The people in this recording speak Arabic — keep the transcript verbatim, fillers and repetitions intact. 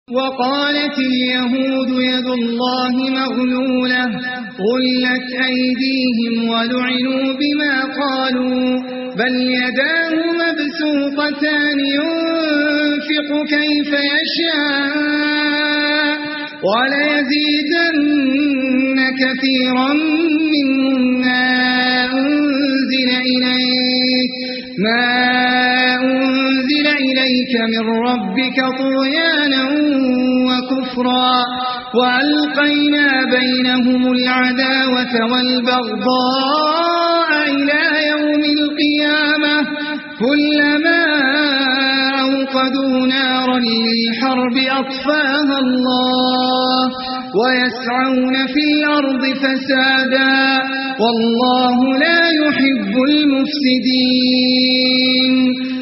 وقالت اليهود يد الله مغلولة غلت أيديهم ولعنوا بما قالوا بل يداه مبسوطتان ينفق كيف يشاء وليزيدن كثيرا منهم ما أنزل إليك ما أنزل إليك من ربك طغيانا وكفرا وألقينا بينهم العداوة والبغضاء إلى يوم القيامة كلما أوقدوا نارا للحرب أطفاها الله ويسعون في الأرض فسادا والله لا يحب المفسدين